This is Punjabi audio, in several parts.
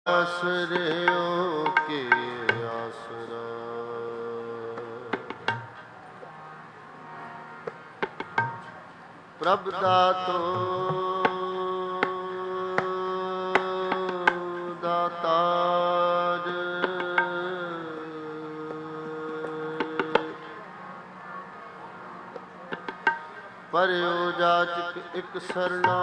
ਆਸਰਿਓ ਕੇ ਆਸਰਾ ਪ੍ਰਭ ਦਾਤੋ ਦਾਤਾਰ ਪਰਿਓ ਜਾਚਕ ਇਕ ਸਰਨਾ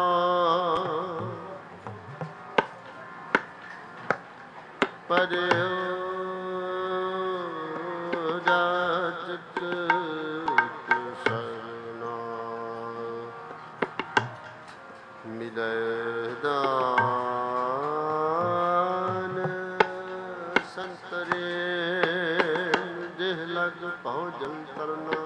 ਪਰਿਓ ਜਾਚਕ ਇਕ ਸਰਨਾ ਮਿਲੈ ਦਾਨ ਸੰਤਰੇ ਜਿਹ ਲਗ ਭਉ ਜਲ ਤਰਨਾ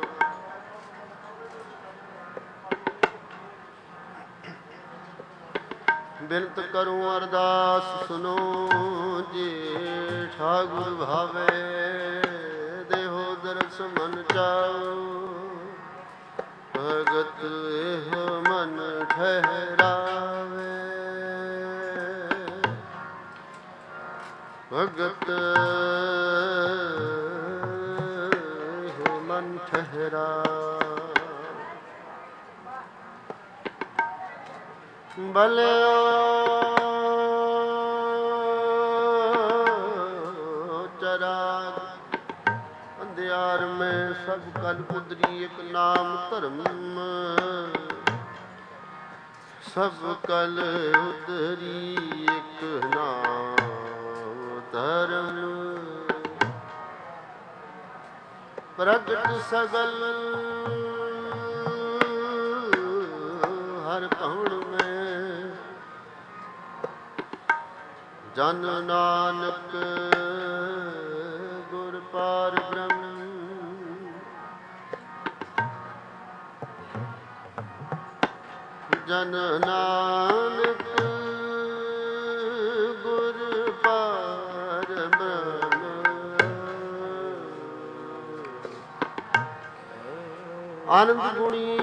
ਬਿਨਤ ਕਰੂੰ ਅਰਦਾਸ ਸੁਨੋ ਜੀ ਠਾਕੁਰ ਭਾਵੇ ਦੇਹੋ ਦਰਸ ਮਨ ਚਾਉ ਭਗਤ ਇਹ ਮਨ ਠਹਿਰਾਵੇ ਭਗਤ ਇਹ ਮਨ ਠਹਿਰਾਵੇ ਬਲਿਓ ਚਰਾਗ ਅੰਧਿਆਰ ਮੈਂ ਸਭ ਕਲ ਉਦਰੀ ਇੱਕ ਨਾਮ ਧਰਮ ਸਭ ਕਲ ਉਦਰੀ ਇੱਕ ਨਾਮ ਧਰਮ ਪ੍ਰਗਟ ਸਗਲ ਹਰ ਕੌਣ ਜਨ ਨਾਨਕ ਗੁਰ ਪਾਰ ਬ੍ਰਹਮ ਜਨ ਨਾਨਕ ਗੁਰ ਪਾਰ ਬ੍ਰਹਮ ਆਨੰਦ ਗੁਣੀ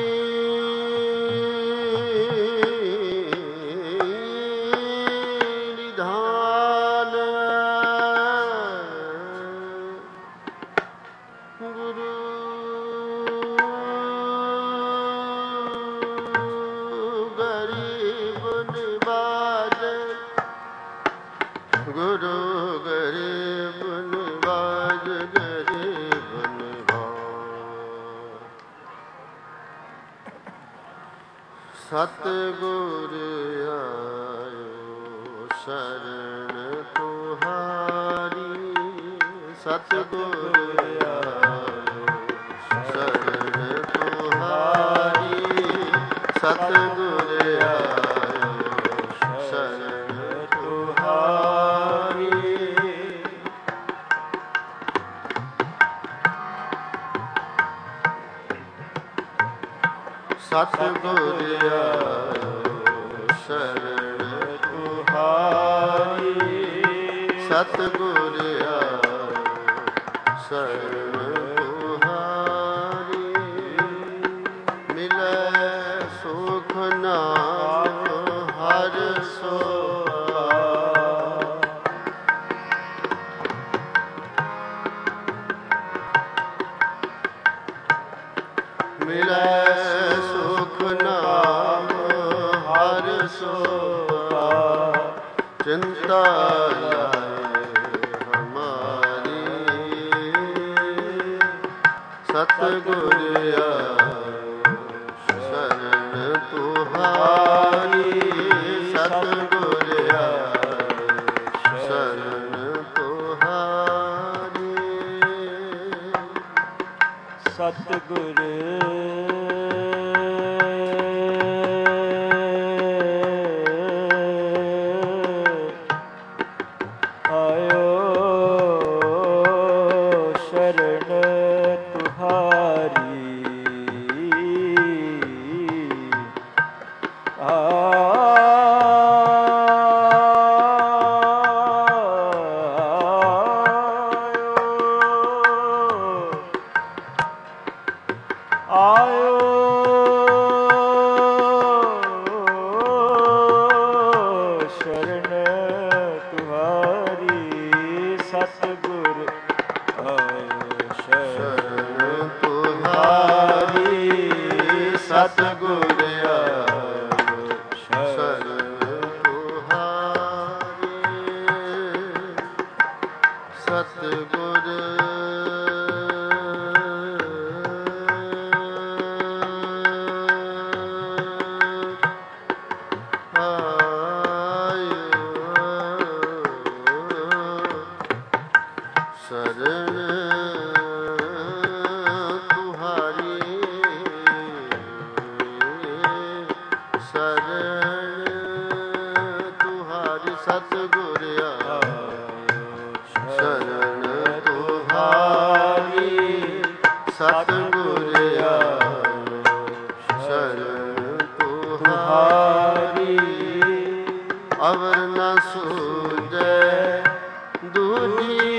ਸਤਿਗੁਰ ਆਇਓ ਸ਼ਰਨ ਤੁਹਾਰੀ ਸਤਿਗੁਰ ਆਇਓ ਸ਼ਰਨ ਤੁਹਾਰੀ ਸਤਿਗੁਰ ਆਇਓ ਸ਼ਰਨ ਤੁਹਾਰੀ ਸਤਿਗੁਰ ਆਇਓ ਸ਼ਰਨ ਤੁਹਾਰੀ ਸਤਿਗੁਰ ਆਇਓ ਸ਼ਰਨ ਤੁਹਾਰੀ ਮਿਲੈ ਸੁਖ ਨਾਮ ਹਰਿ ਸੋਆ ਮਿਲੈ ਚਿੰਤਾ ਲਾਏ ਹਮਾਰੀ ਸਤਿਗੁਰ ਆਇਓ ਸ਼ਰਨ ਤੁਹਾਰੀ ਸਤਿਗੁਰ ਆਇਓ ਸ਼ਰਨ ਤੁਹਾਰੀ ਸਤਿਗੁਰ शरण तुम्हारी शरण तुम्हारी सतगुर शरण तुम्हारी सतगुर शरण तुम्हारी अवर न सूझे दूजी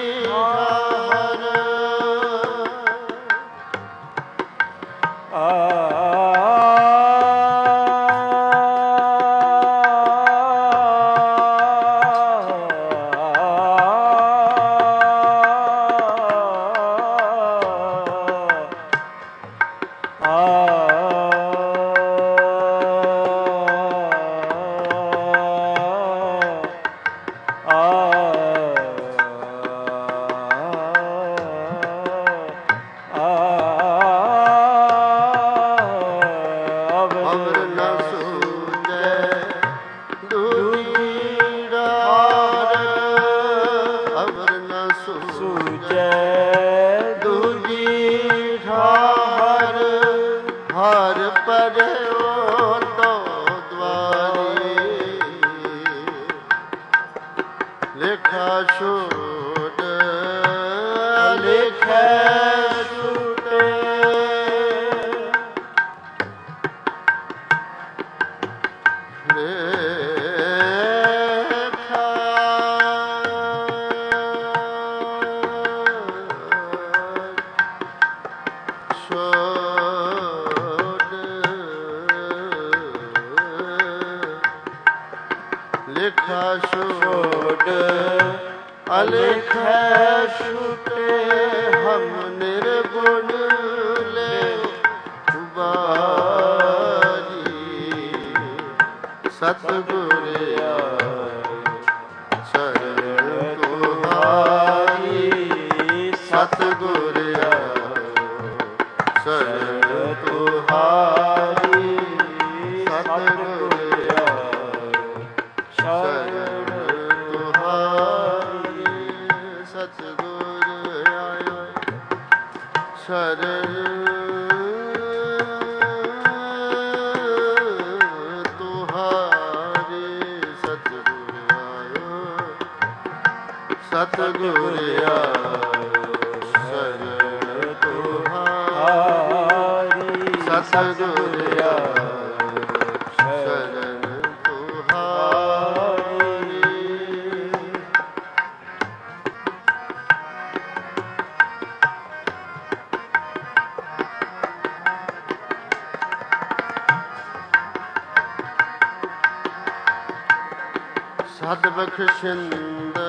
ਸਦ ਬਖਸ਼ਿੰਦ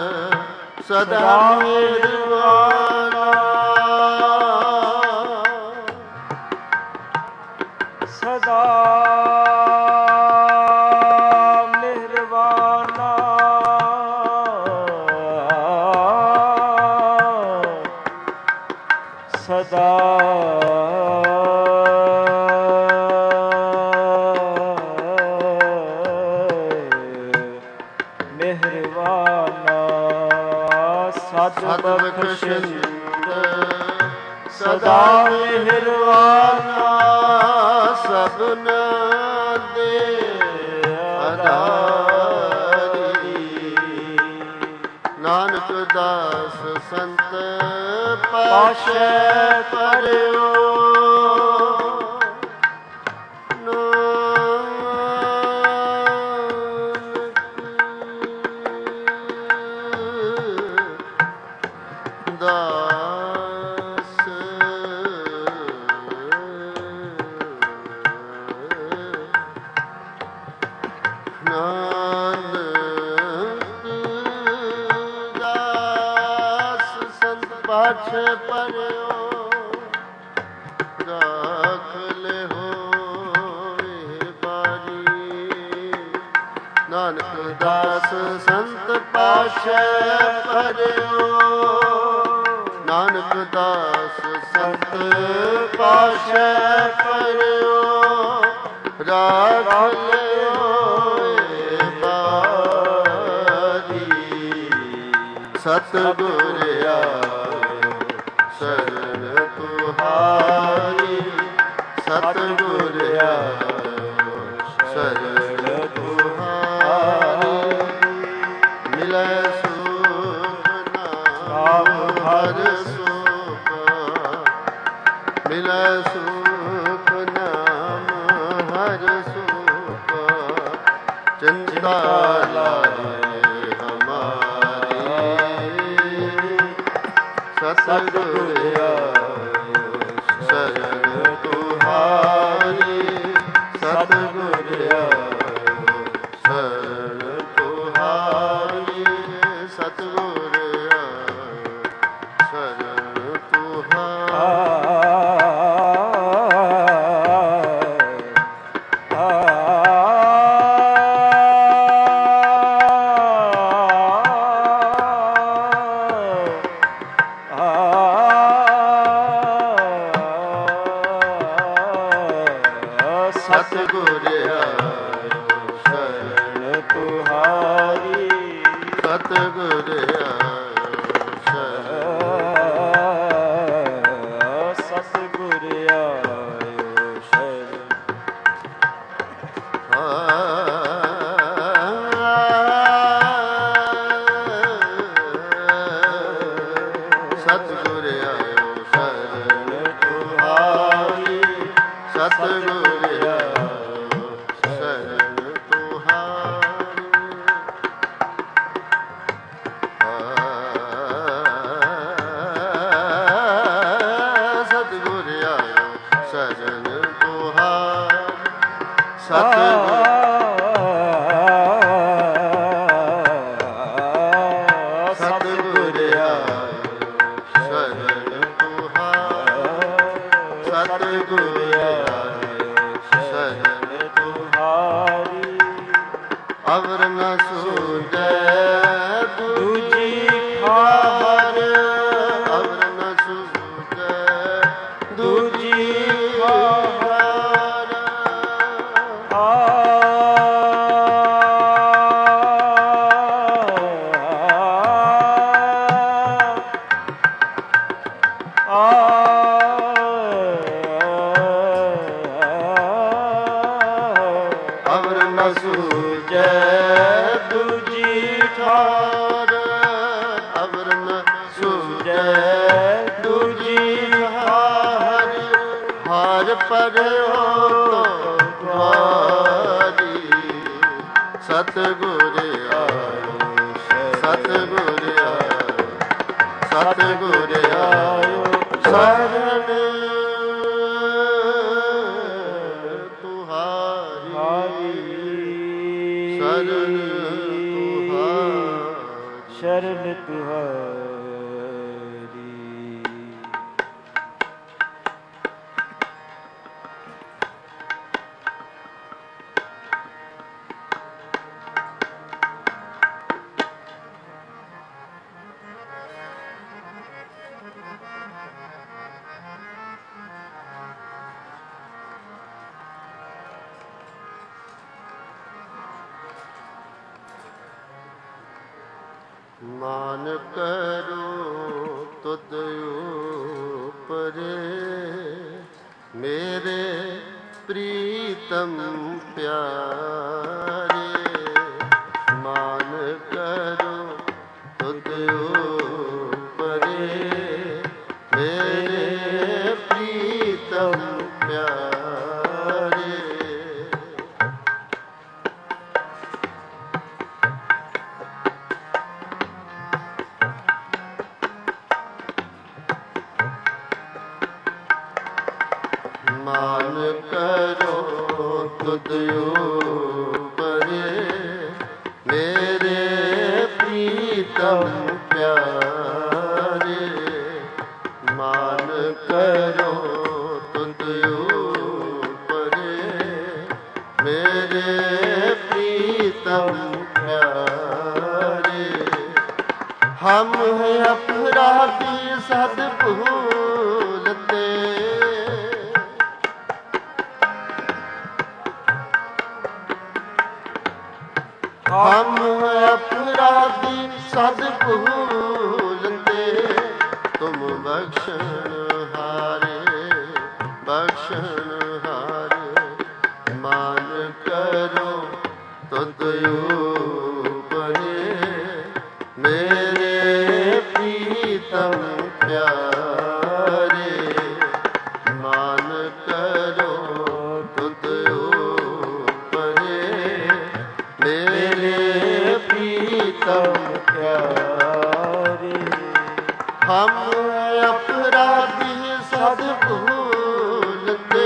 ਸਦਾ ਮਿਹਰਬਾਨਾ ਸਦਾ ਮਿਹਰਬਾਨਾ ਸਦਾ ਸਦ ਬਖਸ਼ਿੰਦ ਸਦਾ ਮਿਹਰਬਾਨਾ ਸਭਨਾ ਦੇ ਆਧਾਰੀ ਨਾਨਕ ਦਾਸ ਸੰਤ ਪਾਸ਼ੈ ਪਰਿਓ ਪਾਛੇ ਪਰਿਓ ਰੱਖ ਲਿਓ ਇਹ ਬਾਰੀ ਨਾਨਕ ਦਾਸ ਸੰਤ ਪਾਛੇ ਪਰਿਓ ਨਾਨਕ ਦਾਸ ਸੰਤ ਪਾਛੇ ਪਰਿਓ ਰੱਖ ਲਿਓ ਇਹ ਬਾਰੀ ਸਤਿਗੁਰ ਆਇਓ ਸ਼ਰਨ ਤੁਹਾਰੀ, ਸਤਿਗੁਰ ਆਇਓ ਸ਼ਰਨ ਤੁਹਾਰੀ। ਮਿਲੈ ਸੁਖ ਨਾਮ ਹਰਿ ਸੁਖ, ਮਿਲੈ ਸੁਖ ਨਾਮ ਹਰਿ ਸੁਖ। ਚਿੰਤਾ ਲਾਏ ਹਮਾਰੀ, ਸਤਿਗੁਰ ਆਇਓ ਸ਼ਰਨ ਤੁਹਾਰੀ, ਸਤਿਗੁਰ ਆਇਓ ਸ਼ਰਨ ਤੁਹਾਰੀ, ਸਤਿਗੁਰ ਆਇਓ ਸ਼ਰਨ ਤੁਹਾਰੀ। ਸਤਿਗੁਰ ਆਇਓ ਸ਼ਰਨ ਤੁਹਾਰੀ, ਸਤਿਗੁਰ ਆਇਓ ਸ਼ਰਨ, ਸਤਿਗੁਰ ਆਇਓ ਸ਼ਰਨ। ਸਤਿਗੁਰ ਆਇਓ ਸ਼ਰਨ ਤੁਹਾਰੀ, ਸਤਿਗੁਰ ਆਇਓ ਸ਼ਰਨ ਤੁਹਾਰੀ। ਸਤਿਗੁਰ ਆਇਓ ਸ਼ਰਨ ਤੁਹਾਰੀ, ਸਤਿਗੁਰ ਅਵਰ ਨ ਸੂਝੈ ਦੂਜੀ ਖਾਰ, ਅਵਰ ਨ ਸੂਝੈ ਦੂਜੀ ਖਾਰ। ਅਵਰ ਨ ਸੂਝੈ ਦੂਜੀ ਠਾਰ, ਅਵਰ ਨ ਸੂਝੈ ਦੂਜੀ ਠਾਰ। ਹਾਰ ਪਰਿਓ ਤੁਹਾਰੀ, ਸਤਿਗੁਰ ਆਇਓ ਸਤਿਗੁਰ ਆਇਓ, ਸਤਿਗੁਰ ਆਇਓ ਸ਼ਰਨ ਸ਼ਰਨ ਤੁਹਾਰੀ, ਸ਼ਰਨ ਤੁਹਾਰੀ। ਮਾਨ ਕਰੋ ਤੁਧ ਉਪਰੇ, ਮੇਰੇ ਪ੍ਰੀਤਮ ਪਿਆਰੇ। ਮਾਨ ਕਰੋ ਤੁਧ ਉਪਰੇ, ਮੇਰੇ ਪ੍ਰੀਤਮ ਪਿਆਰੇ। ਮਾਨ ਕਰੋ ਤੁਧ ਉਪਰੇ, ਮੇਰੇ ਪ੍ਰੀਤਮ ਪਿਆਰੇ। ਮਾਨ ਕਰੋ ਤੁਧ ਉਪਰੇ, ਮੇਰੇ ਪ੍ਰੀਤਮ ਪਿਆਰੇ। ਹਮ ਹੈ ਅਪਰਾਧੀ ਸਦ ਭੂਲਤੇ, ਹਮ ਅਪਰਾਧੀ अपराधी सद भूलते तुम बख्शन हारे बख्शन हारे मान करो तुद ऊपरे मेरे प्रीतम प्यारे मान करो तुद ऊपरे मेरे प्रीतम प्यारे हम अपराधी सद भूलते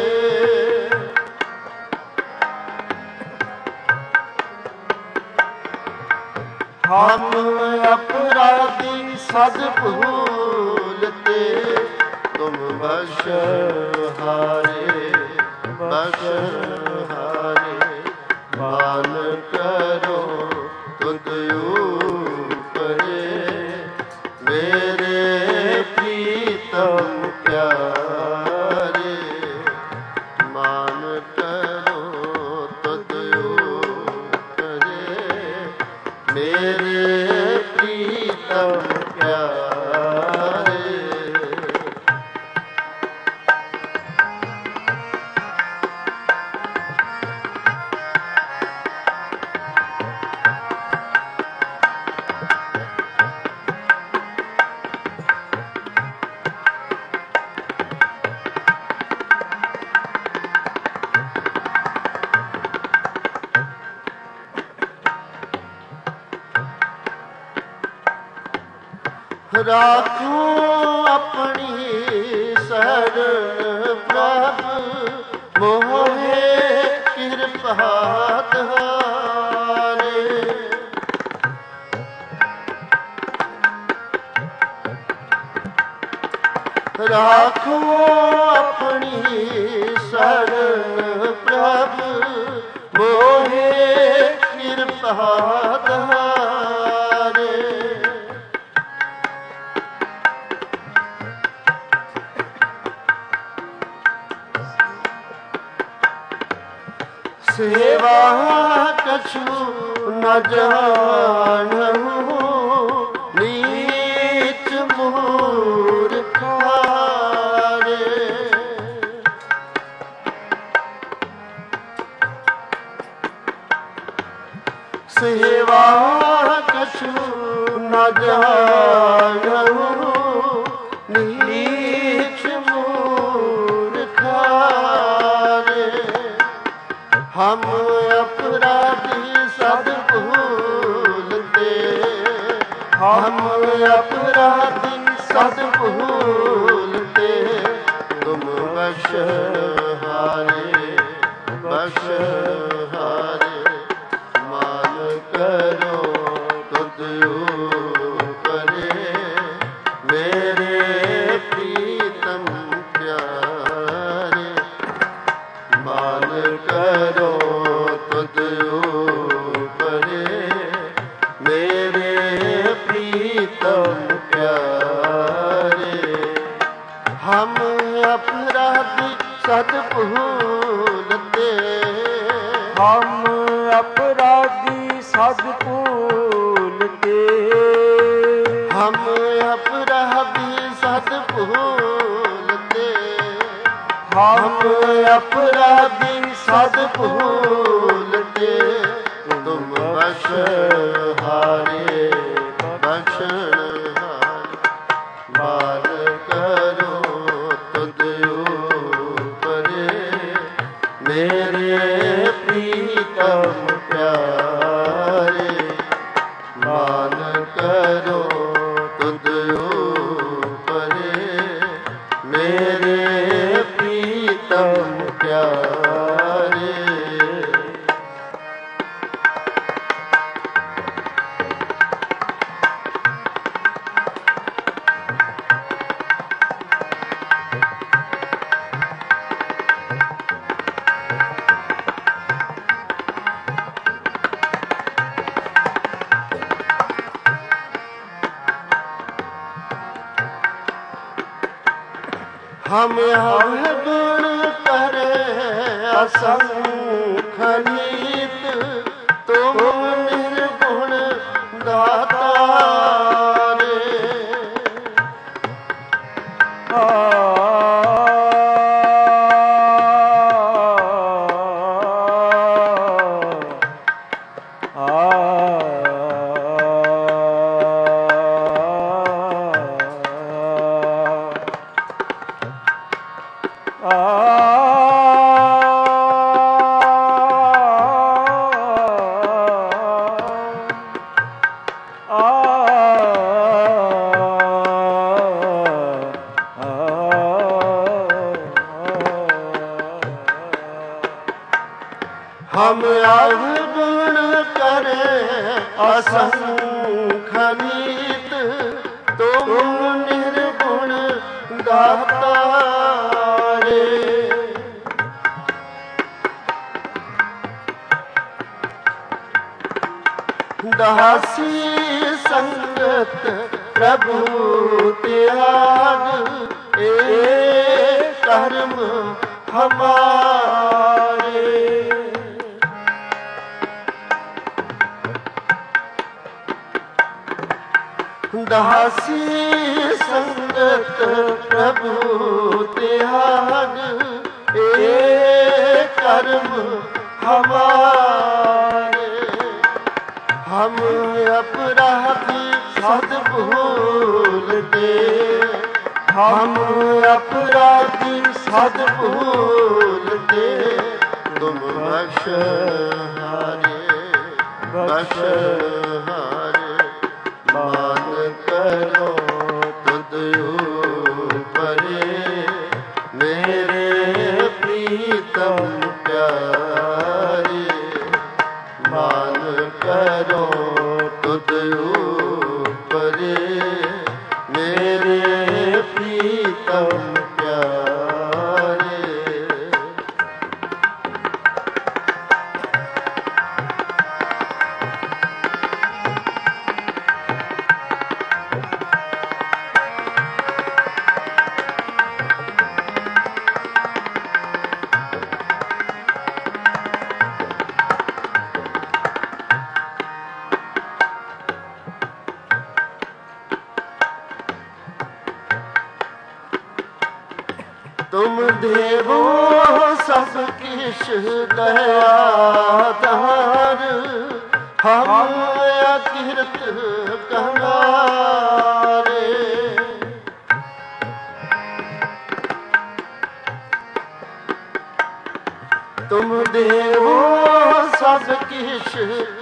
हम अपराधी सद भूलते तुम बश हारे बश हारे मान करो तुद ऊपरे मेरे प्रीतम प्यारे मान करो तुद ऊपरे मेरे प्रीतम प्यारे राखो अपनी शरण प्रभ मोहे कृपा धारे राखो अपनी शरण प्रभ मोहे कृपा धारे सेवा कछु न जानहु नीच मूर्ख हारे सेवा कछु न जानहु नीच मूर्ख हारे हम अपराधी सद भूलते हम अपराधी सद भूलते तुम बश हारे बश हारे मान करो तुद ऊपरे मेरे प्रीतम प्यारे मान करो तुद ऊपरे मेरे प्रीतम प्यारे हम अपराधी सद भूलते हम अपराधी सद भूलते हम अपराधी सद भूलते हम अपराधी सद भूलते तुम बश हारे बख्शन हारे मान करो तुद ऊपरे मेरे प्रीतम प्यारे मान करो तुद ऊपरे मेरे प्रीतम प्यारे हम गुण करे असंख नीत तुम निर्गुण ਦਾਤਾਰੇ। ਹਮ ਅਵਗੁਣ ਕਰੇ ਅਸੰਖ ਨੀਤ, ਤੁਮ ਨਿਰਗੁਣ ਦਾਤਾਰੇ। ਦਾਸੀ ਸੰਗਤ ਪ੍ਰਭੂ ਤਿਆਗ, ਏ ਕਰਮ ਹਮਾਰੇ। ਦਾਸੀ ਸੰਗਤ ਪ੍ਰਭੂ ਤਿਆਗ, ਏ ਕਰਮ ਹਮਾਰੇ। ਹਮ ਅਪਰਾਧੀ ਸਦ ਭੂਲਤੇ, ਹਮ ਅਪਰਾਧੀ ਸਦ ਭੂਲਤੇ, ਤੁਮ ਬਖਸ਼ ਹਾਰੇ ਬਖਸ਼ ਹਾਰੇ। ਮਾਨ ਕਰੋ ਤੁਧ ਉਪਰੇ, ਮੇਰੇ ਪ੍ਰੀਤਮ ਪਿਆਰੇ। ਮਾਨ ਕਰੋ ਤੁਧ ਉਪਰੇ, ਮੇਰੇ ਪ੍ਰੀਤਮ ਪਿਆਰੇ। ਤੁਮ ਦੇਵੋ ਸਭ ਕਿਛ ਦਇਆਦਾਰ, ਹਮ ਅਕਿਰਤ ਕਹਾਰੇ। ਤੁਮ ਦੇਵੋ ਸਭ ਕਿਛ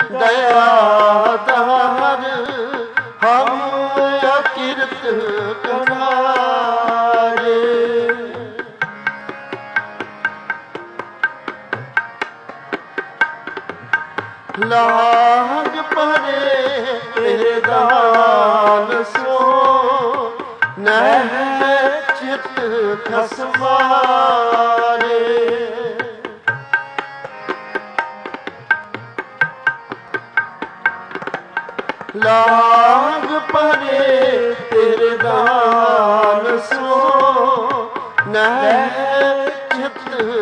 ਦਇਆਦਾਰ, ਹਮ ਅਕਿਰਤ ਕਹਾਰੇ। ਲਾਗ ਪਰੇ ਤੇਰੇ ਦਾਨ ਸੋ, ਨਹਿ ਚਿਤ ਖਸਮਾਰੇ। ਲਾਗ ਪਰੇ ਤੇਰੇ ਦਾਨ ਸੋ, ਨਹਿ ਚਿਤ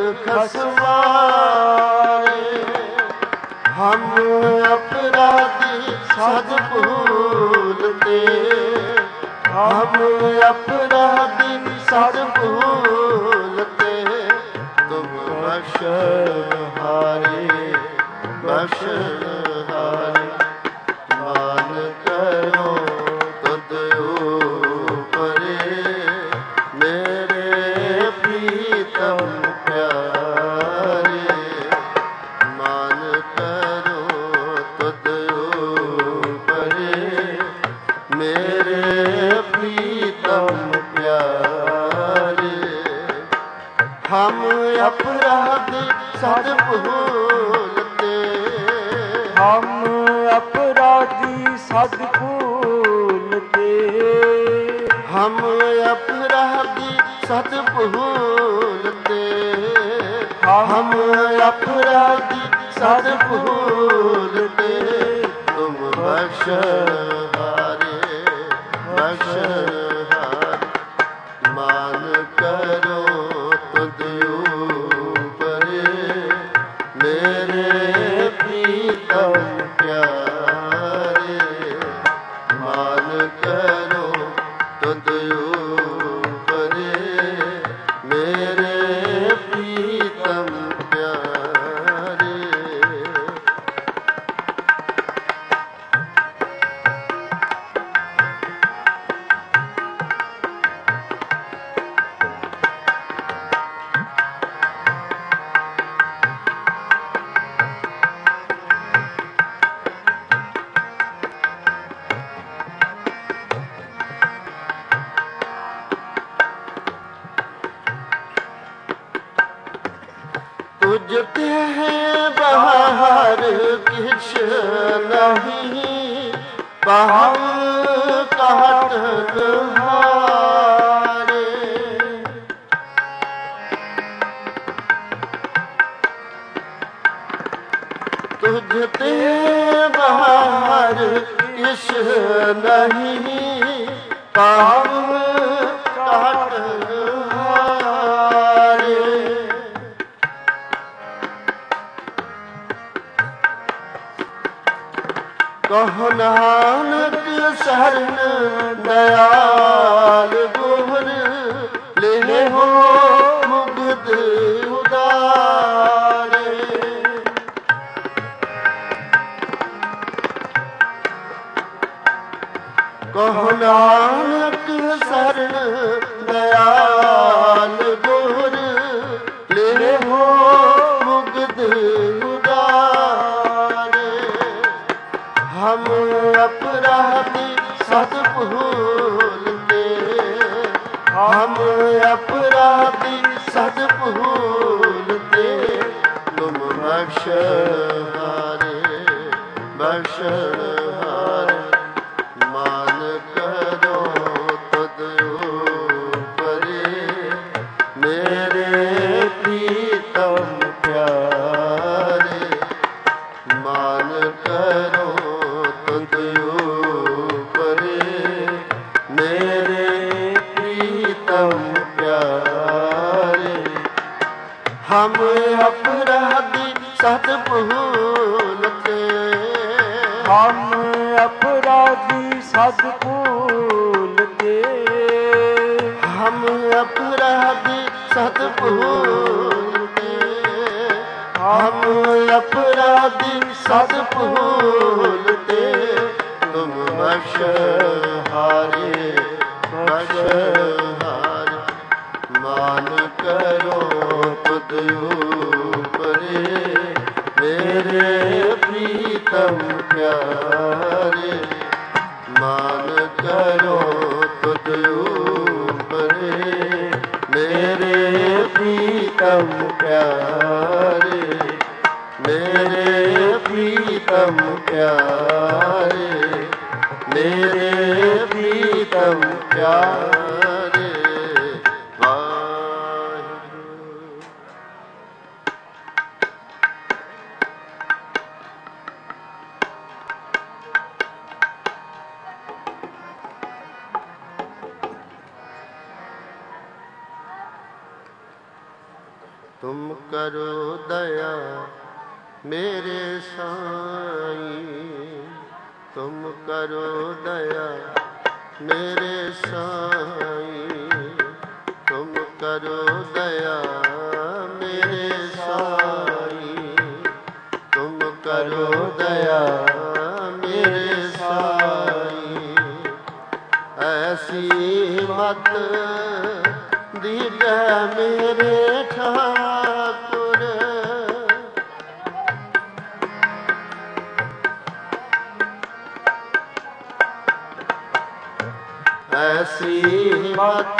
ਖਸਮਾਰੇ। ਹਮ ਅਪਰਾਧੀ ਸਦ ਭੂਲਤੇ, ਹਮ ਅਪਰਾਧੀ ਸਦ ਭੂਲਤੇ, ਤੁਮ ਬਖਸ਼ ਹਾਰੇ ਬਖਸ਼ ਹਾਰੇ। ਮਾਨ ਕਰੋ ਤੁਧ ਉਪਰੇ, ਮੇਰੇ ਪ੍ਰੀਤਮ ਪਿਆਰੇ। ਮਾਨ ਕਰੋ ਤੁਧ ਉਪਰੇ, ਮੇਰੇ ਪ੍ਰੀਤਮ ਪਿਆਰੇ। ਹਮ ਅਪਰਾਧੀ ਸਦ ਭੂਲਤੇ, ਹਮ ਅਪਰਾਧੀ ਸਦ ਭੂਲਤੇ, ਹਮ ਅਪਰਾਧੀ ਸਦ ਭੂਲਤੇ, ਹਮ ਅਪਰਾਧੀ ਸਦ ਭੂਲਤੇ, ਤੁਮ ਬਖਸ਼ ਹਾਰੇ ਬਖਸ਼ ਹਾਰੇ। ਮਾਨ ਕਰੋ ਤੁਧ ਉਪਰੇ, ਮੇਰੇ ਪ੍ਰੀਤਮ ਪਿਆਰੇ। पाहु कहत हारे। तुझते बाहर किस नहीं, पाहु कहत हारे। कहो नानक शरण दयाल गुर, ले हो मुग्ध उदारे। कहो नानक शरण दयाल गुर, ले हो मुग्ध उदारे। हम अपराधी सद भूलते, हम अपराधी सद भूलते, तुम बख्शहारे बख्शहारे। मान करो तुद ऊपरे, मेरे प्रीतम प्यारे। मान करो तुद ऊपरे, मेरे प्रीतम प्यारे। हम अपराधी सद भूलते, हम अपराधी सद भूलते, हम अपराधी सद भूलते, हम अपराधी सद भूलते, तुम बख्शहारे बख्शहारे। मान करो तुद ऊपरे, मेरे प्रीतम प्यारे। मान करो तुद ऊपरे, मेरे प्रीतम प्यारे। मेरे प्रीतम प्यारे, मेरे प्रीतम प्यारे। वाहिगुरू। तुम करो दया मेरे साईं, तुम करो दया मेरे साईं, तुम करो दया मेरे साईं, तुम करो दया मेरे साईं। ऐसी मत दीजिए मेरे ठाकुर, ऐसी मत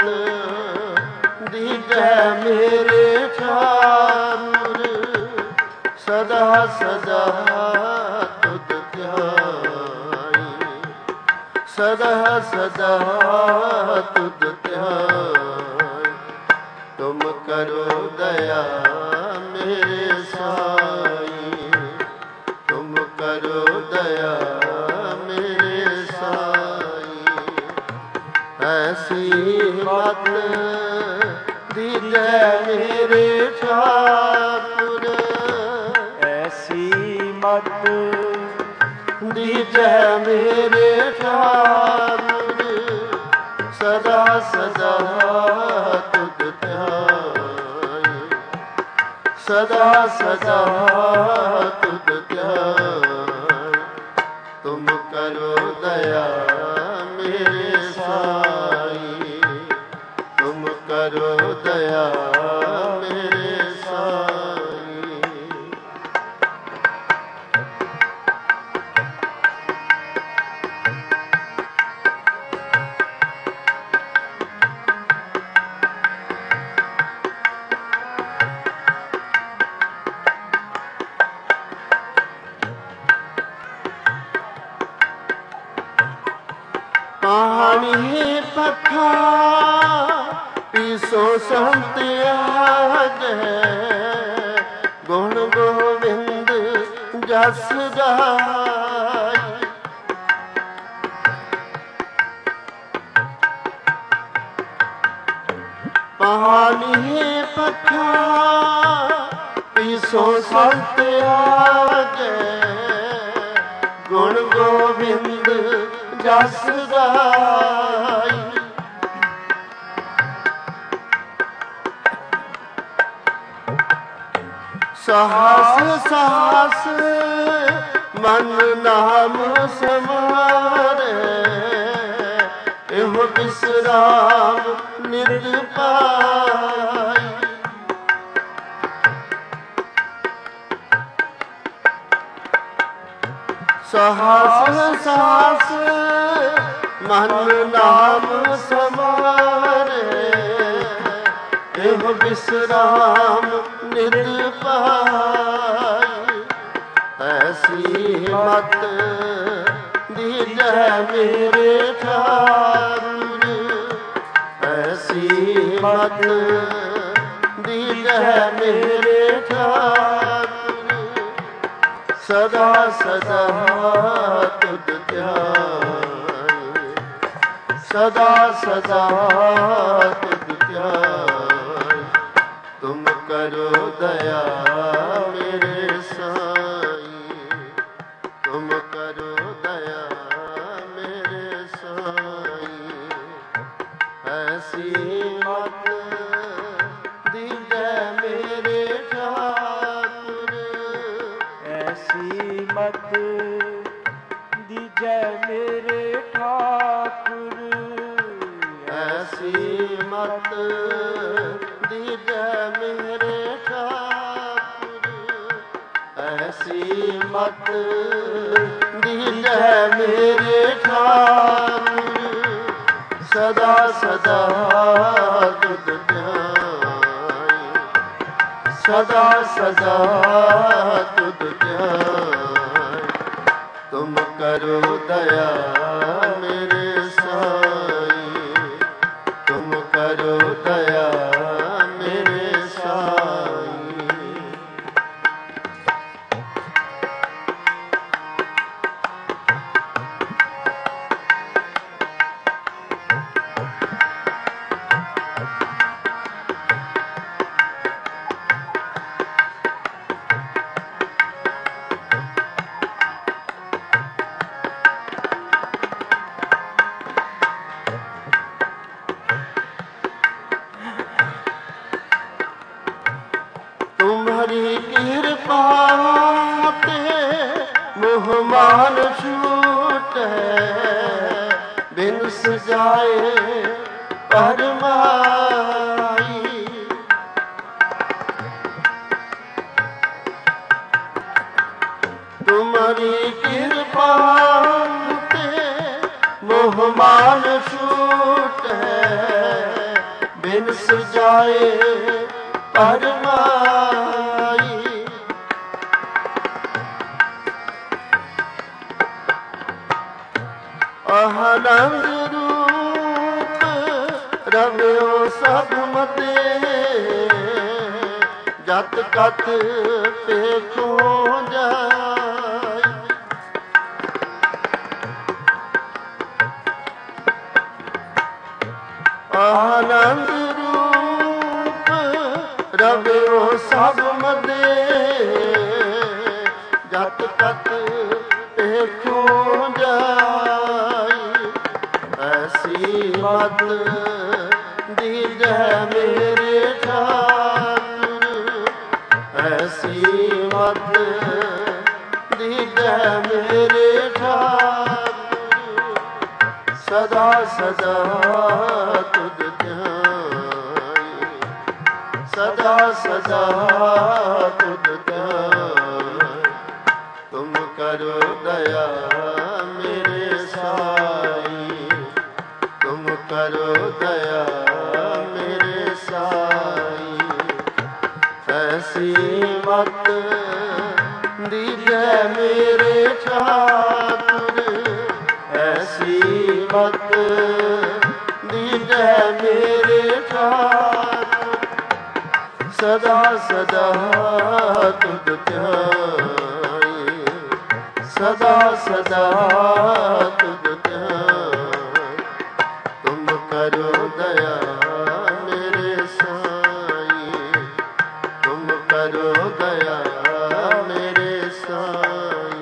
दीजिए मेरे ठाकुर। सदा सदा तुझ ध्याई, सदा सदा तुझ ध्याई। तुम करो दया मेरे साईं, तुम करो दया मेरे साईं। ऐसी मत दीजिए मेरे ठाकुर, ऐसी मत दीजिए मेरे ठाकुर। सदा सदा तुझ ध्याई, सदा सदा तुझ ध्याई। तुम करो दया मेरे साईं, तुम करो दया मेरे साईं। ਪਾਣੀ ਪੱਖਾ ਪੀਸੋ ਸੰਤ ਆਗੇ ਗੁਣ ਗੋਬਿੰਦ ਜਸ ਗਾਈ। ਪਾਣੀ ਪੱਖਾ ਪੀਸੋ ਸੰਤ ਆਗੇ ਗੁਣ ਗੋਬਿੰਦ ਜਸ ਗਾਈ। ਸਹਸ ਸਹਸ ਮਨ ਨਾਮ ਸਮਾਰੇ ਇਹੋ ਬਿਸਰਾਮ ਨਿਤ ਪਾਈ। ਸਹਸ ਸਹਸ ਮਨ ਨਾਮ ਸਮਾਰੇ ਇਹੋ ਬਿਸਰਾਮ ਨਿਤ ਪਾਈ। ਐਸੀ ਮਤ ਦੀਜੈ ਮੇਰੇ ਠਾਕੁਰ ਐਸੀ ਮਤ ਦੀਜੈ ਮੇਰੇ ਠਾਕੁਰ ਸਦਾ ਸਦਾ ਤੁਧ ਧਿਆਏ ਸਦਾ ਸਦਾ ਤੁਧ ਧਿਆਏ। ਤੁਮ ਕਰੋ ਦਇਆ ਮੇਰੇ ਸਾਈ ਤੁਮ ਕਰੋ ਦਇਆ ਮੇਰੇ ਸਾਈ। ਐਸੀ ਮਤ ਦੀਜੈ ਮੇਰੇ ਠਾਕੁਰ ਐਸੀ ਮਤ ਦੀਜੈ ਮੇਰੇ ਠਾਕੁਰ ਐਸੀ ਮਤ ਦੀਜੈ ਮੇਰੇ ਠਾਕੁਰ ਐਸੀ ਮਤ ਦੀਜੈ ਮੇਰੇ ਠਾਕੁਰ ਸਦਾ ਸਦਾ ਤੁਧ ਧਿਆਏ ਸਦਾ ਸਦਾ ਤੁਧ ਧਿਆਏ। ਤੁਮ ਕਰੋ ਦਇਆ ਮੇਰੇ ਸਾਈ ਤੁਮ ਕਰੋ ਦਇਆ ਮੇਰੇ ਸਾਈ। तुम्हारी कृपा ते मोह मान छूट बिन सजाए परमाई। तुम्हारी कृपा ते मोह मान छूट बिन सजाए परमाई। आनंद रूप रव्यो सब मते जत कत पेखो जाय। आनंद रूप रव्यो सब मते जत कत पेखो जाय। ऐसी मत दीजै मेरे ठाकुर ऐसी मत दीजै मेरे ठाकुर सदा सदा तुझ ध्याए सदा सदा तुझ ध्याए। तुम करो दया मेरे साई तुम करो दया मेरे साई। ऐसी मत दीजै मेरे ठाकुर ऐसी ਮਤ ਦੀਜੈ ਮੇਰੇ ਠਾਕੁਰ ਸਦਾ ਸਦਾ ਤੁਧ ਧਿਆਏ ਸਦਾ ਸਦਾ ਤੁਧ ਧਿਆਏ ਤੁਮ ਕਰੋ ਦਇਆ ਮੇਰੇ ਸਾਈ ਤੁਮ ਕਰੋ ਦਇਆ ਮੇਰੇ ਸਾਈ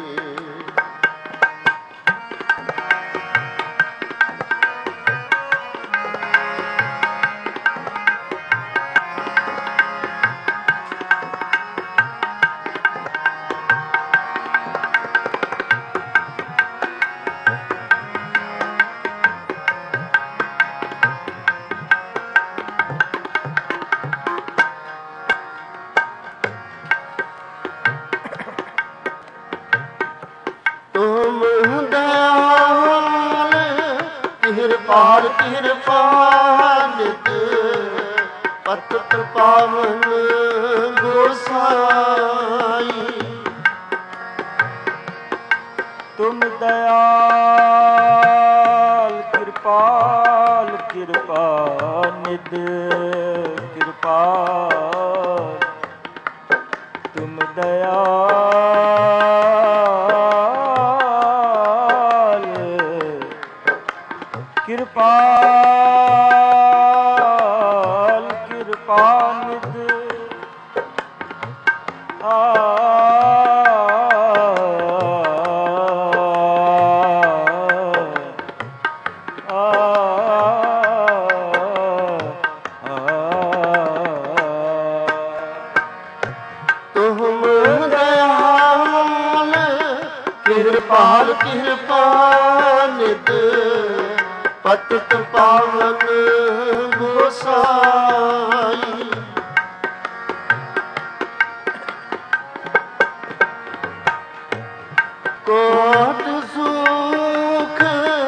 ਕਿਰਪਾਲ ਕਿਰਪਾ ਨਿਤ ਪਤਿਤ ਪਾਵਨ ਗੋਸਾਈ ਤੁਮ ਦਇਆਲ ਕਿਰਪਾਲ ਕਿਰਪਾ ਨਿਧ ਕਿਰਪਾਲ ਤੁਮ ਦਇਆਲ ਕਿਰਪਾਲ ਕਿਰਪਾ ਨਿਧ ਕਿਰਪਾਲ ਕਿਰਪਾ ਨਿਧ ਪਤਿਤ ਪਾਵਨ ਗੋਸਾਈ ਕੋਟ ਸੁਖ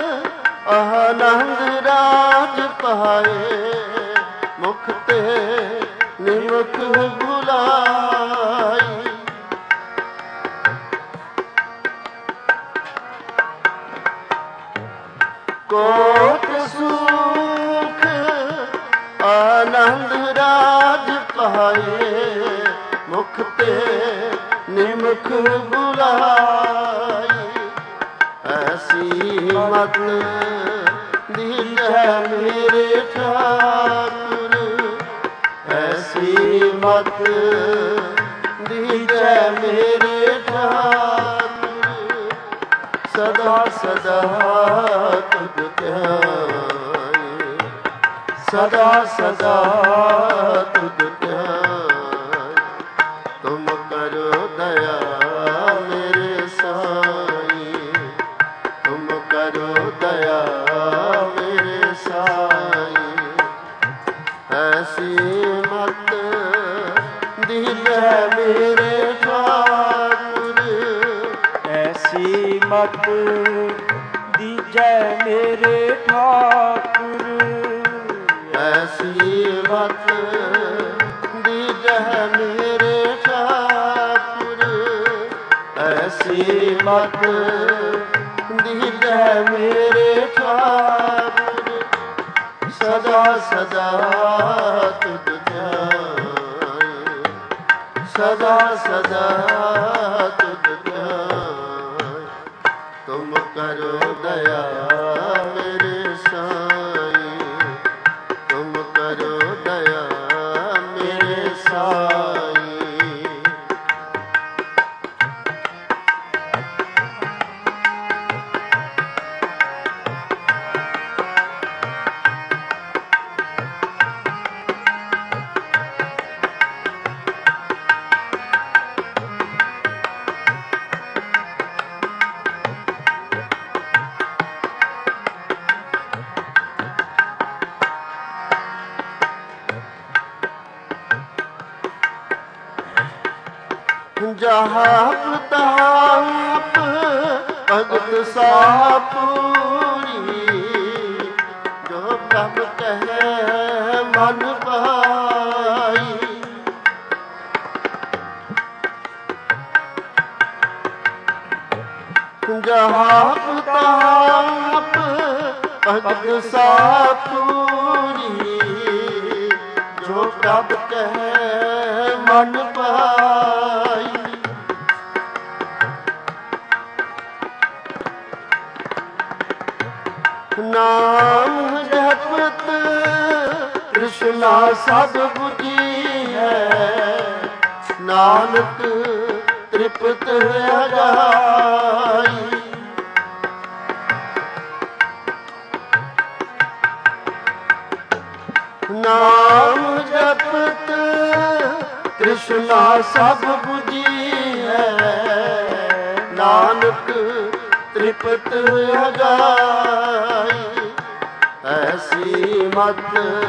ਆਨੰਦ ਰਾਜ ਪਾਏ ਮੁਖ ਤੇ ਨਿਮਖ ਬੁਲਾਈ ਕੋਟ ਸੁਖ ਆਨੰਦ ਰਾਜ ਪਾਏ ਮੁਖ ਤੇ ਨਿਮਖ ਬੁਲਾਈ ਐਸੀ ਮਤ ਦੀਜੈ ਮੇਰੇ ਠਾਕੁਰ ਐਸੀ ਮਤ ਦੀਜੈ ਮੇਰੇ ਠਾਕੁਰ ਸਦਾ ਸਦਾ ਤੁਧ ਧਿਆਏ ਸਦਾ ਸਦਾ ਤੁਧ ਧਿਆਏ ਤੁਮ ਕਰੋ ਦਇਆ ਮੇਰੇ ਸਾਈ ਤੁਮ ਕਰੋ ਦਇਆ ਮੇਰੇ ਸਾਈ ਐਸੀ ਮਤ ਦੀਜੈ ਮੇਰੇ ਠਾਕੁਰ ਐਸੀ ਮਤ ਦੀਜੈ ਮੇਰੇ ਠਾਕੁਰ ਐਸੀ ਮਤ ਦੀਜੈ ਮੇਰੇ ਠਾਕੁਰ ਐਸੀ ਮਤ ਦੀਜੈ ਮੇਰੇ ਠਾਕੁਰ ਸਦਾ ਸਦਾ ਤੁਧ ਧਿਆਏ ਸਦਾ ਸਦਾ ਤੁਧ ਧਿਆਏ ਤੁਮ ਕਰੋ ਦਇਆ ਮੇਰੇ ਸਾਈ ਤੁਮ ਕਰੋ ਦਇਆ ਮੇਰੇ ਸਾਈ ਜਹਾਂ ਪ੍ਰਤਾਪ ਭਗਤ ਸਾਪੂਰੀ ਜੋ ਪ੍ਰਭ ਕਹੈ ਮਨ ਭਾਈ ਜਹਾਂ ਪ੍ਰਤਾਪ ਭਗਤ ਸਾਪੂਰੀ ਜੋ ਪ੍ਰਭ ਕਹੈ ਮਨ ਪਾਈ। ਨਾਮ ਜਪਤ ਕ੍ਰਿਸ਼ਨਾ ਸਦ ਬੁਝੀ ਹੈ, ਨਾਨਕ ਤ੍ਰਿਪਤ ਅਜਾਈ। ਨਾਮ ਜਪਤ ਕ੍ਰਿਸ਼ਨਾ ਸਭ ਬੁਝੀ ਹੈ, ਨਾਨਕ ਤ੍ਰਿਪਤ ਅਜਾਈ। ਐਸੀ ਮਤ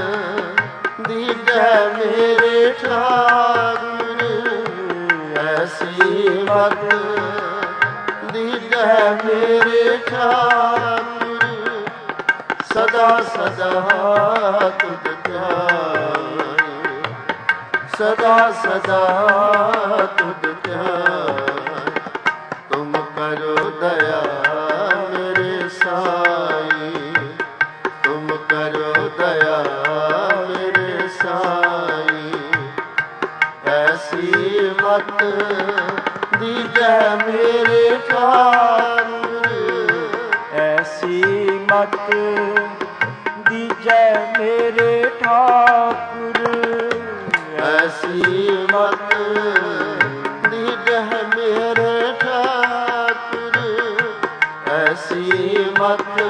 ਦੀਜੈ ਮੇਰੇ ਠਾਕੁਰ, ਐਸੀ ਮਤ ਦੀਜੈ ਮੇਰੇ ਠਾਕੁਰ। ਸਦਾ ਸਦਾ ਤੁਧ ਧਿਆਏ, ਸਦਾ ਸਦਾ ਤੁਧ ਧਿਆਏ। ਤੁਮ ਕਰੋ ਦਇਆ ਮੇਰੇ ਸਾਈ, ਤੁਮ ਕਰੋ ਦਇਆ ਮੇਰੇ ਸਾਈ। ਐਸੀ ਮਤ ਦੀਜੈ ਮੇਰੇ ਠਾਕੁਰ, ਐਸੀ ਮਤ ਦੀਜੈ ਮੇਰੇ ਠਾਕੁਰ। ਐਸੀ ਮਤ ਦੀਜੈ ਮੇਰੇ ਠਾਕੁਰ, ਐਸੀ ਮਤ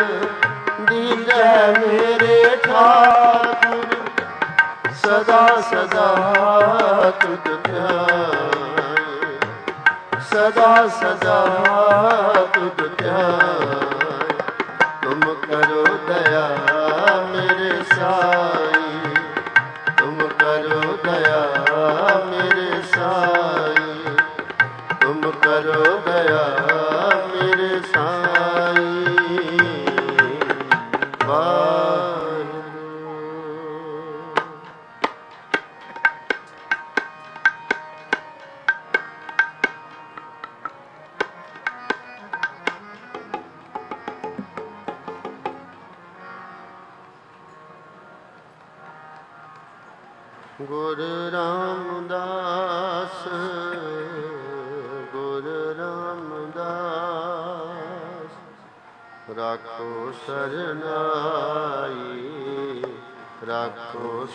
ਦੀਜੈ ਮੇਰੇ ਠਾਕੁਰ। ਸਦਾ ਸਦਾ ਤੁਧ ਧਿਆਏ, ਸਦਾ ਸਦਾ ਤੁਧ ਧਿਆਏ। ਤੁਮ ਕਰੋ ਦਇਆ ਮੇਰੇ ਸਾਈ, ਤੁਮ ਕਰੋ ਦਇਆ ਮੇਰੇ ਸਾਈ, ਤੁਮ ਕਰੋ ਦਇਆ ਮੇਰੇ ਸਾਈ। ਵਾਹਿਗੁਰੂ। ਗੁਰ ਰਾਮਦਾਸ, ਗੁਰ ਰਾਮਦਾਸ, ਰਾਖੋ ਸਰਨਾਈ, ਰਾਖੋ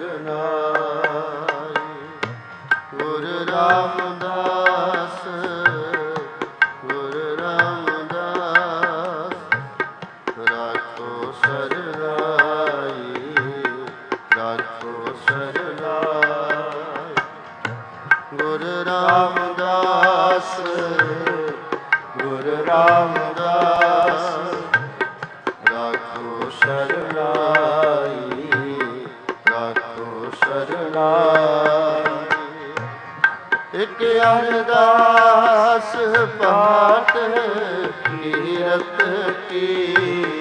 ਸਰਨਾਈ। ਗੁਰ ਰਾਮਦਾਸ, ਗੁਰ ਰਾਮਦਾਸ, ਰਾਖੋ ਸਰਨਾਈ, ਰਾਖੋ ਸਰਨਾਈ। ਗੁਰ ਰਾਮਦਾਸ, ਗੁਰ ਰਾਮਦਾਸ, ਰਾਖੋ ਸਰਨਾਈ, ਰਾਖੋ ਸਰਨਾਈ। ਇਕ ਅਰਦਾਸ ਪਾਠ ਕੀਰਤ ਕੀ,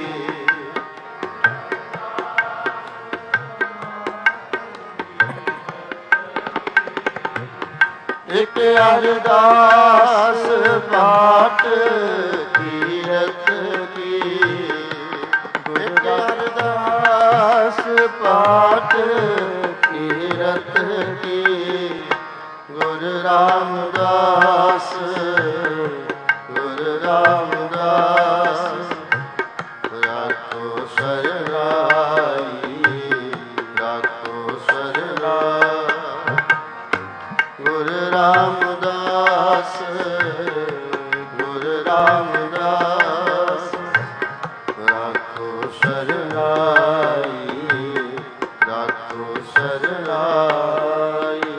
ਇਕ ਅਰਦਾਸ ਪਾਠ ਕੀਰਤ ਕੀ, ਇਕ ਅਰਦਾਸ ਪਾਠ ਕੀਰਤ ਕੀ। ਗੁਰ ਰਾਮਦਾਸ, ਗੁਰ ਰਾਮਦਾਸ, ਰਾਖੋ ਸਰਨਾਈ, ਰਾਖੋ ਸਰਨਾਈ। ਗੁਰ ਰਾਮਦਾਸ, ਗੁਰ ਰਾਮਦਾਸ, ਰਾਖੋ ਸਰਨਾਈ, ਰਾਖੋ ਸਰਨਾਈ।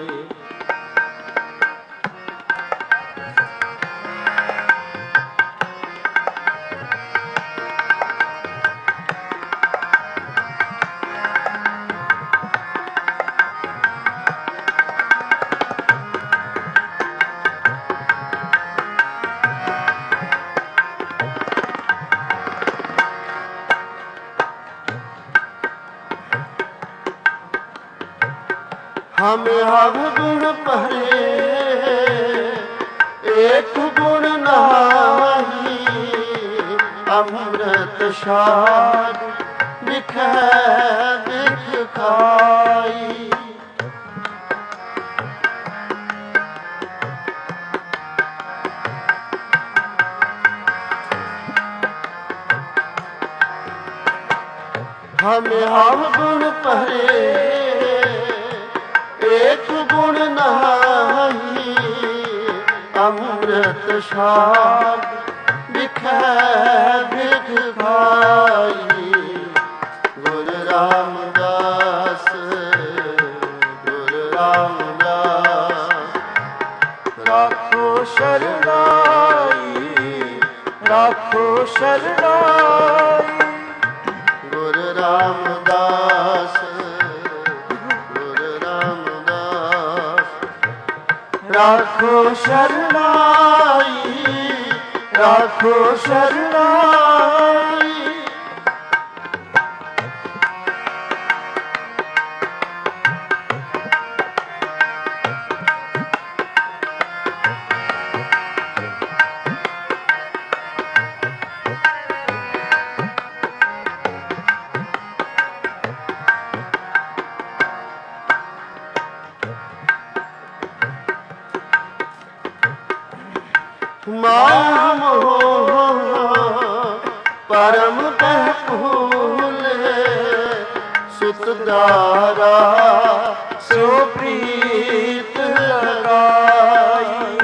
हम अवगुण परे एक गुण नाही, हम ਅੰਮ੍ਰਿਤ ਛਾੜ ਵਿਖੇ ਵਿਖ ਖਾਈ। ਹਮੇ ਹਮ ਗੁਣ ਭਰੇ ਏਕ ਗੁਣ ਨਾਹੀ। ਅੰਮ੍ਰਿਤ ਛਾੜ ਵਿਖੇ ਵਿਖ ਖਾਈ। ਗੁਰੂ ਰਾਮਦਾਸ ਗੁਰੂ ਰਾਮਦਾਸ ਰਾਖੋ ਸ਼ਰਨਾਈ, ਰਾਖੋ ਸ਼ਰਨਾਈ। ਗੁਰੂ ਰਾਮਦਾਸ ਗੁਰੂ ਰਾਮਦਾਸ ਰਾਖੋ ਸ਼ਰਨਾਈ, ਰਾਖੋ ਸ਼ਰਨਾਈ। ਮਾਇਆ ਮੋਹ ਪਰਮ ਕਹਿ ਭੂਲੇ। ਸੁਤ ਦਾਰਾ ਸੋ ਪ੍ਰੀਤ ਲਗਾਈ।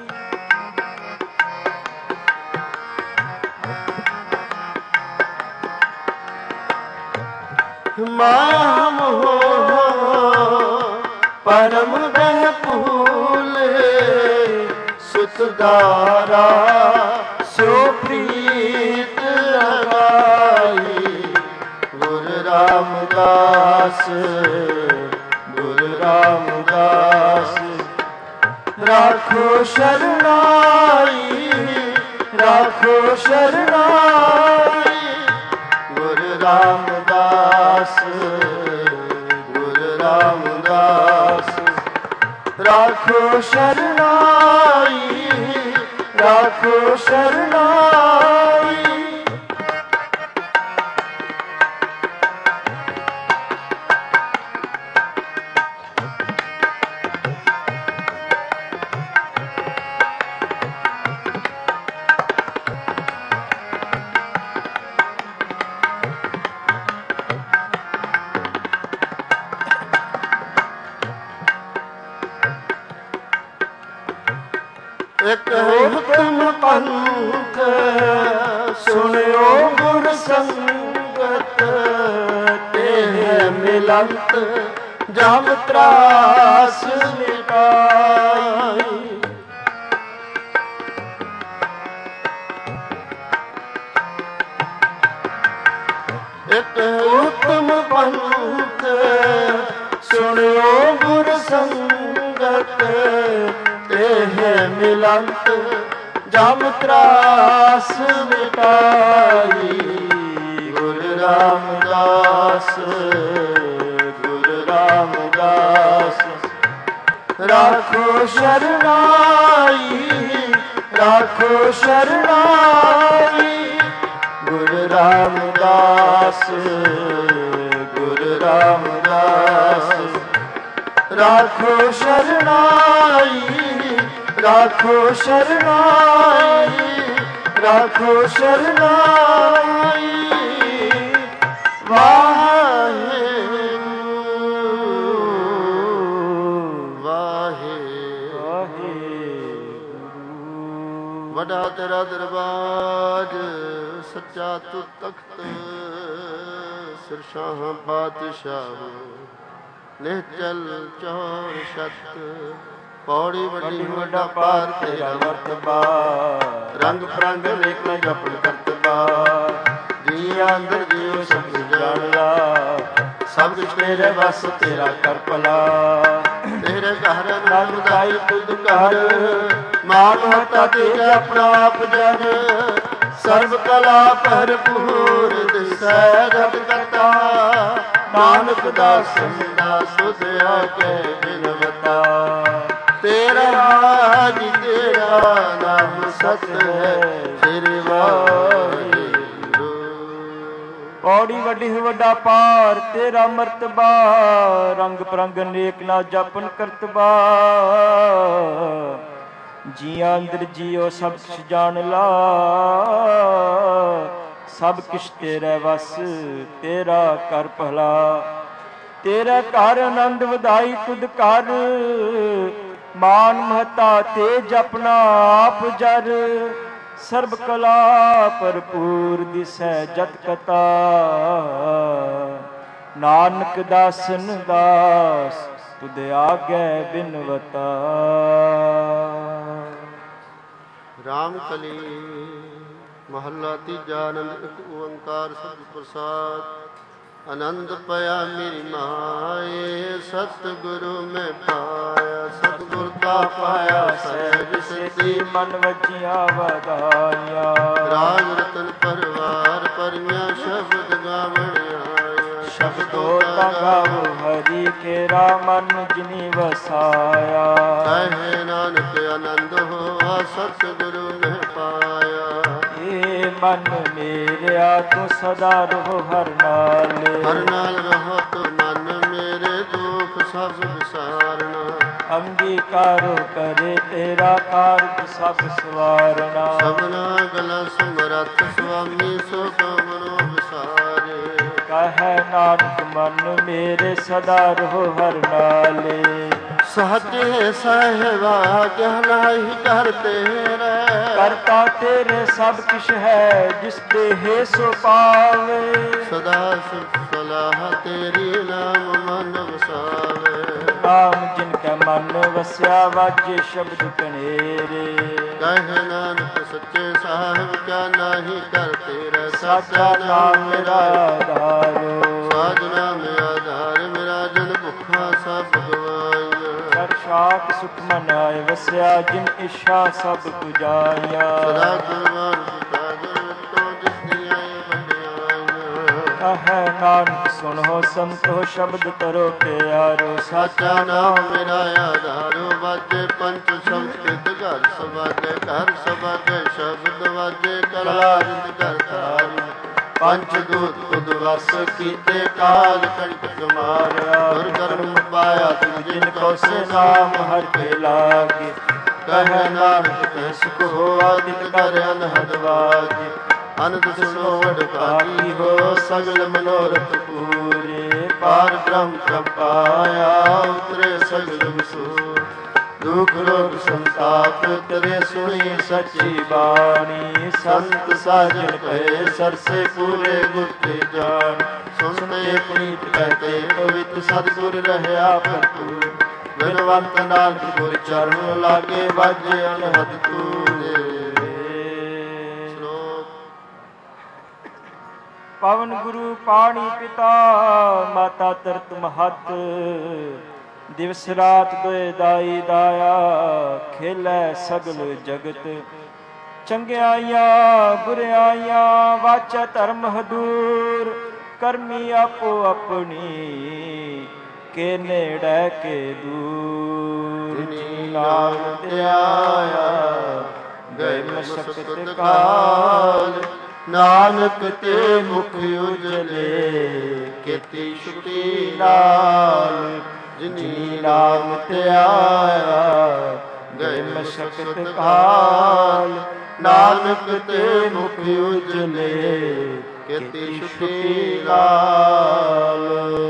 ਮਾਇਆ ਮੋਹ ਪਰਮ ਕਹਿ ਭੂਲੇ। ਸੁਤ ਦਾਰਾ ਸੋ ਪ੍ਰੀਤ ਲਗਾਈ। ਗੁਰੂ ਰਾਮਦਾਸ ਗੁਰੂ ਰਾਮਦਾਸ ਰਾਖੋ ਸ਼ਰਨਾਈ, ਰਾਖੋ ਸ਼ਰਨਾਈ। ਗੁਰੂ ਰਾਮਦਾਸ ਗੁਰੂ ਰਾਮਦਾਸ ਰਾਖੋ ਸ਼ਰਨਾਈ, ਰਾਖੋ ਸ਼ਰਨਾਈ। ਇਕ ਹੁਕਮ ਪੰਥ ਸੁਣਿਓ ਗੁਰ ਸੰਗਤ। ਇਹ ਮਿਲੰਤ ਜਮ ਤਰਾਸ ਮਿਟਾਈ। ਇਕ ਹੁਕਮ ਪੰਥ ਸੁਣਿਓ ਗੁਰ ਸੰਗਤ। ਇਹ ਮਿਲੰਤ ਜਮ ਤਰਾਸ ਮਿਟਾਈ। ਗੁਰੂ ਰਾਮਦਾਸ ਗੁਰੂ ਰਾਮਦਾਸ ਰਾਖੋ ਸ਼ਰਨਾਈ, ਰਾਖੋ ਸ਼ਰਨਾਈ। ਗੁਰੂ ਰਾਮਦਾਸ ਗੁਰੂ ਰਾਮਦਾਸ ਰਾਖੋ ਸ਼ਰਨਾਈ, ਰਾਖੋ ਸ਼ਰਨਾਈ। ਰਾਖੋ ਸ਼ਰਨਾਈ। ਵਾਹਿਗੁਰੂ ਵਾਹਿਗੁਰੂ। ਵੱਡਾ ਤੇਰਾ ਦਰਬਾਰ ਸੱਚਾ ਤੂੰ ਤਖਤ। ਸਿਰਸ਼ਾਹਾਂ ਬਾਦਸ਼ਾਹ ਨਿਹਚਲ ਚੌਰ ਛਤ। ਪੌੜੀ ਵੱਡੀ ਵੱਡਾ ਪਾਰ ਤੇਰਾ ਮਰਤਬਾ। ਰੰਗ ਪ੍ਰੰਗ ਵੇਖ ਲੈ ਆਪਣ ਕਰਤਬਾ। ਜੀਆਂ ਅੰਦਰ ਜੀਉ ਸਭ ਕੁਝ ਜਾਣ ਲਾ। ਸਭ ਕੁਝ ਤੇਰੇ ਵਸ ਤੇਰਾ ਕਰ ਭਲਾ। ਤੇਰੇ ਘਰ ਨਾਮ ਦਾਈ ਤੁਧ ਘਰ। ਮਾਨ ਮਹਤਾ ਤੇਰੇ ਆਪਣਾ ਆਪ ਜਨ। ਸਰਬ ਕਲਾ ਭਰਪੂਰ ਦਿਸੈ ਜਗ ਕਰਤਾ। ਨਾਨਕ ਦਾਸਨ ਦਾ ਸੁਧਿਆ ਕੇ ਬਿਨਵਤਾ। ਤੇਰਾ ਜੀ ਤੇਰਾ ਨਾਮ ਸਤ ਹੈ। ਸ੍ਰੀ ਵਾਹਿਗੁਰੂ ਪੌੜੀ ਵੱਡੀ ਵੱਡਾ ਪਾਰ ਤੇਰਾ ਮਰਤਬਾ, ਰੰਗ ਪ੍ਰੰਗ ਨੇਕ ਨਾ ਜਪਨ ਕਰਤਬਾ। ਜੀਆਂ ਅੰਦਰ ਜੀਓ ਸਭ ਕੁਛ ਜਾਣ ਲਾ, ਸਭ ਕੁਛ ਤੇਰੇ ਵਸ ਤੇਰਾ ਕਰ ਭਲਾ। ਤੇਰਾ ਘਰ ਆਨੰਦ ਵਧਾਈ ਤੁਧ ਕਰ, ਮਾਨ ਮਹਤਾ ਤੇ ਜਪਨਾ ਆਪ ਜਰ। ਸਰਬ ਕਲਾ ਭਰਪੂਰ ਦਿਸੈ ਜਤ ਕਤਾ, ਨਾਨਕ ਦਾਸਨ ਦਾਸ ਤੁਧ ਆਗੈ ਬਿਨਵਤਾ। ਰਾਮ ਕਲੀ ਮਹੱਲਾ ਤੀਜਾ। ਆਨੰਦ ਇੱਕ ਓੰਕਾਰ ਸਤਿ ਪ੍ਰਸਾਦ। ਆਨੰਦ ਪਿਆ ਮੇਰੀ ਮਾਏ, ਸਤਿਗੁਰੂ ਮੈਂ ਪਾਇਆ। ਸਤਿਗੁਰ ਕਾ ਪਾਇਆ ਸਹਿਜ ਸਿੱਧੀ, ਮਨ ਵਜੀਆਂ ਵਧਾਈਆਂ। ਰਾਗ ਰਤਨ ਪਰਵਾਰ ਪਰੀਆਂ, ਸ਼ਬਦ ਗਾਵਣ ਆਇਆ। ਸ਼ਬਦੋ ਤਾ ਗਾਵੋ ਹਰੀ ਕੇਰਾ, ਮਨ ਜਿਨੀ ਵਸਾਇਆ। ਕਹੇ ਨਾਨਕ ਆਨੰਦ ਹੋਆ, ਸਤਿਗੁਰੂ ਮੈਂ ਪਾਇਆ। ਏ ਮਨ ਮੇਰਿਆ ਤੂੰ ਸਦਾ ਰਹੋ ਹਰ ਨਾਲ, ਹਰ ਨਾਲ ਰਹੋ ਤੂੰ ਮਨ ਮੇਰੇ, ਦੁਖ ਸਭ ਵਿਸਾਰਨਾ। ਅੰਗੀਕਾਰੋ ਕਰੇ ਤੇਰਾ ਕਾਰਜ ਸਭ ਸਵਾਰਨਾ। ਸਭਨਾ ਗਲਾ ਸਮਰੱਥ ਸੁਆਮੀ, ਸੋ ਕਵਰੋ ਵਿਸਾਰੇ। ਕਹੈ ਨਾਨਕ ਮਨ ਮੇਰੇ ਸਦਾ ਰਹੋ ਹਰ ਨਾਲੇ। ਸਹਜੇ ਸਹਿਵਾ ਕਹਿਲਾਈ ਕਰ ਤੇਰੇ, ਕਰਤਾ ਤੇਰੇ ਸਭ ਕੁਛ ਹੈ ਜਿਸ ਦੇਹ ਸੋ ਪਾਵੇ। ਸਦਾ ਸੁਖ ਸਲਾਹ ਤੇਰੀ, ਨਾਮ ਮਨ ਵਸਾਵੇ। ਨਾਮ ਜਿਨ ਕੈ ਮਨ ਵਸਿਆ, ਵਾਜੇ ਸ਼ਬਦ ਕਨੇਰੇ। ਕਹੇ ਨਾਨਕ ਸੱਚੇ ਸਾਹਿਬ, ਕਿਆ ਨਾਹੀ ਕਰ ਤੇਰਾ। ਸਾਚਾ ਨਾਮ ਮੇਰਾ ਆਧਾਰ, ਸਾਜਨਾ ਮੇਰਾ ਆਧਾਰ। ਮੇਰਾ ਜਨ ਭੁੱਖਾ ਸਭ ਗਵਾਈਆਂ। ਕਰ ਸ਼ਾਕ ਸੁਖ ਮਨ ਆਏ ਵਸਿਆ, ਜਿਨ ਇੱਛਾ ਸਭ ਪੁਜਾਈਆਂ। ਸਦਾ ਗੁਰਵਾਨ ਪਿਤਾ ਗੁਰਤੋਂ, ਜਿਸ ਦੀਆਂ ਵਡਿਆਈਆਂ। ਕਹੈ ਨਾਨਕ ਸੁਣੋ ਸੰਤੋ, ਸ਼ਬਦ ਤਰੋ ਪਿਆਰੋ। ਸਾਚਾ ਨਾਮ ਮੇਰਾ ਆਧਾਰੋ, ਵਾਜੇ ਪੰਚ ਸੰਸਕ੍ਰਿਤ ਘਰ ਸਵਾਜੇ। ਘਰ ਸਵਾਜੇ ਸ਼ਬਦ ਵਾਜੇ, ਕਲਾ ਰਿੰਦ ਘਰ ਧਾਰੀ। ਪੰਚ ਦੂਤ ਤੁਧ ਵਸ ਕੀਤੇ, ਕਾਲ ਕੰਟਕ ਮਾਰਿਆ। ਗੁਰ ਕਰਮ ਪਾਇਆ ਤੁਧ ਜਿਨ ਕੋ, ਸੇ ਨਾਮ ਹਰਿ ਕੇ ਲਾਗੇ। ਕਹੈ ਨਾਨਕ ਤੈ ਸੁਖ ਹੋਆ, ਤਿਤ ਕਰ ਅਨਹਦ ਵਾਜੇ। ਅਨੰਦ ਸੁਣੋ ਵਡ ਭਾਗੀ ਹੋ, ਸਗਲ ਮਨੋਰਥ ਪੂਰੇ। ਪਾਰ ਬ੍ਰਹਮ ਪ੍ਰਭ ਪਾਇਆ, ਉਤਰੇ ਸਗਲ ਵਿਸੂਰ। ਦੁਖ ਰੋਗ ਸੰਤਾਪ ਤੇਰੇ, ਸੁਣੀ ਸੱਚੀ ਬਾਣੀ। ਸੰਤ ਸਾਜਣ ਕਹੇ ਸਰਸੇ, ਪੂਰੇ ਗੁਰ ਤੇ ਜਾਣ। ਸੁਣਤੇ ਪੁਨੀਤ ਕਹਤੇ, ਪਵਿੱਤ ਸਤਿਗੁਰ ਰਹਿਆ ਭਰਪੂਰ। ਬਿਨਵੰਤ ਨਾਨਕ ਗੁਰ ਚਰਨ ਲਾਗੇ, ਵਾਜੇ ਅਨਹਦ ਤੂਰੇ। ਪਵਨ ਗੁਰੂ ਪਾਣੀ ਪਿਤਾ, ਮਾਤਾ ਧਰਤ ਮਹੱਤ। ਦਿਵਸ ਰਾਤ ਦੋਇ ਦਾਈ ਦਾਇਆ, ਖੇਲੈ ਸਗਲ ਜਗਤ। ਚੰਗਿਆਈਆਂ ਬੁਰਿਆਈਆਂ, ਵਾਚੈ ਧਰਮ ਹਦੂਰ। ਕਰਮੀ ਆਪੋ ਆਪਣੀ, ਕੇ ਨੇੜੇ ਕੇ ਦੂਰ। ਜੀ ਨਾਮ ਧਿਆਇਆ, ਗਏ ਮਸਕਤ ਕਾਲ। ਨਾਨਕ ਤੇ ਮੁਖ ਉਜਲੇ, ਕੀਤੀ ਛੁਟੀ ਨਾਲ। ਜਿਨੀ ਨਾਮ ਧਿਆਇਆ, ਗਏ ਮਸਕਤ ਕਾਲ। ਨਾਨਕ ਤੇ ਮੁਖ ਉਜਲੇ, ਕੀਤੀ ਛੁਟੀ ਨਾਲ।